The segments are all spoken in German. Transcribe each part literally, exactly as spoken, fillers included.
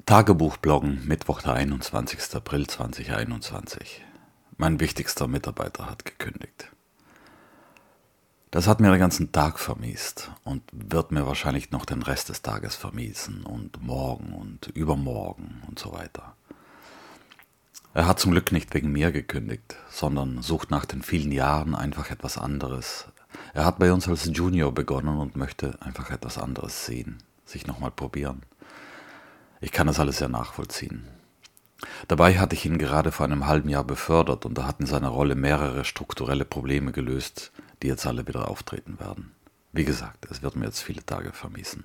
Tagebuchbloggen, Mittwoch, der einundzwanzigster April zweitausendeinundzwanzig. Mein wichtigster Mitarbeiter hat gekündigt. Das hat mir den ganzen Tag vermiest und wird mir wahrscheinlich noch den Rest des Tages vermiesen und morgen und übermorgen und so weiter. Er hat zum Glück nicht wegen mir gekündigt, sondern sucht nach den vielen Jahren einfach etwas anderes. Er hat bei uns als Junior begonnen und möchte einfach etwas anderes sehen, sich nochmal probieren. Ich kann das alles sehr nachvollziehen. Dabei hatte ich ihn gerade vor einem halben Jahr befördert und er hat in seiner Rolle mehrere strukturelle Probleme gelöst, die jetzt alle wieder auftreten werden. Wie gesagt, es wird mir jetzt viele Tage vermiesen.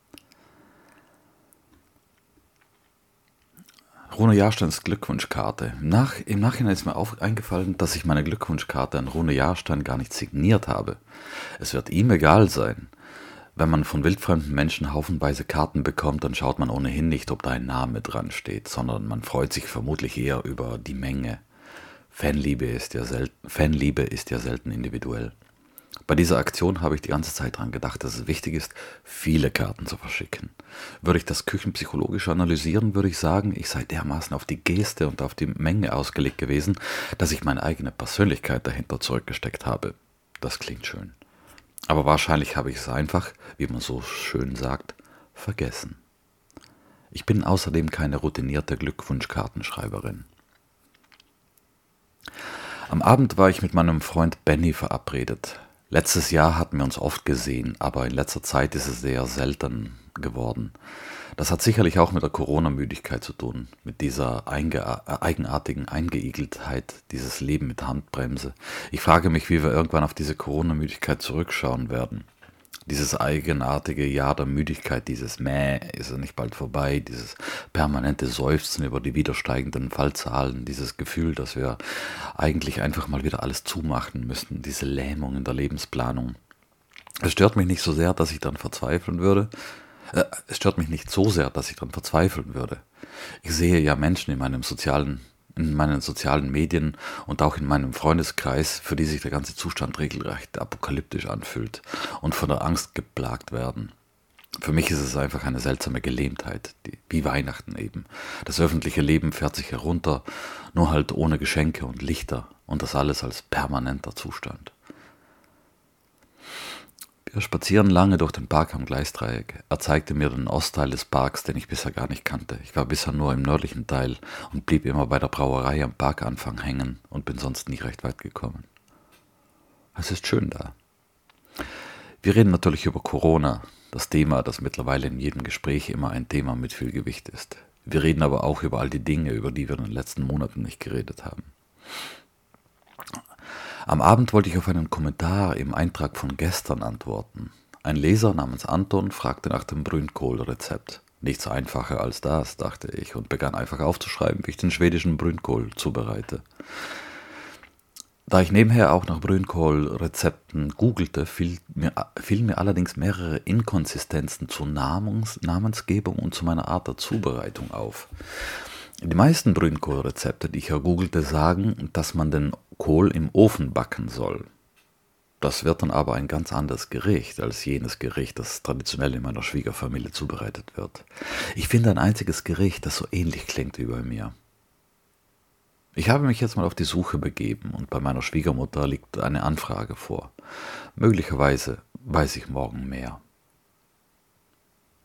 Rune Jahrsteins Glückwunschkarte. Nach, Im Nachhinein ist mir auf, eingefallen, dass ich meine Glückwunschkarte an Rune Jahrstein gar nicht signiert habe. Es wird ihm egal sein. Wenn man von wildfremden Menschen haufenweise Karten bekommt, dann schaut man ohnehin nicht, ob da ein Name dran steht, sondern man freut sich vermutlich eher über die Menge. Fanliebe ist ja selten, Fanliebe ist ja selten individuell. Bei dieser Aktion habe ich die ganze Zeit daran gedacht, dass es wichtig ist, viele Karten zu verschicken. Würde ich das küchenpsychologisch analysieren, würde ich sagen, ich sei dermaßen auf die Geste und auf die Menge ausgelegt gewesen, dass ich meine eigene Persönlichkeit dahinter zurückgesteckt habe. Das klingt schön. Aber wahrscheinlich habe ich es einfach, wie man so schön sagt, vergessen. Ich bin außerdem keine routinierte Glückwunschkartenschreiberin. Am Abend war ich mit meinem Freund Benny verabredet. Letztes Jahr hatten wir uns oft gesehen, aber in letzter Zeit ist es sehr selten geworden. Das hat sicherlich auch mit der Corona-Müdigkeit zu tun, mit dieser einge- eigenartigen Eingeigeltheit, dieses Leben mit Handbremse. Ich frage mich, wie wir irgendwann auf diese Corona-Müdigkeit zurückschauen werden. Dieses eigenartige Jahr der Müdigkeit, dieses Mäh, ist er nicht bald vorbei, dieses permanente Seufzen über die wieder steigenden Fallzahlen, dieses Gefühl, dass wir eigentlich einfach mal wieder alles zumachen müssten, diese Lähmung in der Lebensplanung. Es stört mich nicht so sehr, dass ich dann verzweifeln würde. Äh, es stört mich nicht so sehr, dass ich dann verzweifeln würde. Ich sehe ja Menschen in meinem sozialen in meinen sozialen Medien und auch in meinem Freundeskreis, für die sich der ganze Zustand regelrecht apokalyptisch anfühlt und von der Angst geplagt werden. Für mich ist es einfach eine seltsame Gelähmtheit, die, wie Weihnachten eben. Das öffentliche Leben fährt sich herunter, nur halt ohne Geschenke und Lichter und das alles als permanenter Zustand. Wir spazieren lange durch den Park am Gleisdreieck. Er zeigte mir den Ostteil des Parks, den ich bisher gar nicht kannte. Ich war bisher nur im nördlichen Teil und blieb immer bei der Brauerei am Parkanfang hängen und bin sonst nie recht weit gekommen. Es ist schön da. Wir reden natürlich über Corona, das Thema, das mittlerweile in jedem Gespräch immer ein Thema mit viel Gewicht ist. Wir reden aber auch über all die Dinge, über die wir in den letzten Monaten nicht geredet haben. Am Abend wollte ich auf einen Kommentar im Eintrag von gestern antworten. Ein Leser namens Anton fragte nach dem Brünkohl-Rezept. Nichts einfacher als das, dachte ich, und begann einfach aufzuschreiben, wie ich den schwedischen Brünkohl zubereite. Da ich nebenher auch nach Brünkohl-Rezepten googelte, fiel mir, fielen mir allerdings mehrere Inkonsistenzen zur Namens, Namensgebung und zu meiner Art der Zubereitung auf. Die meisten Brünkohl-Rezepte, die ich ergoogelte, sagen, dass man den Kohl im Ofen backen soll. Das wird dann aber ein ganz anderes Gericht als jenes Gericht, das traditionell in meiner Schwiegerfamilie zubereitet wird. Ich finde ein einziges Gericht, das so ähnlich klingt wie bei mir. Ich habe mich jetzt mal auf die Suche begeben und bei meiner Schwiegermutter liegt eine Anfrage vor. Möglicherweise weiß ich morgen mehr.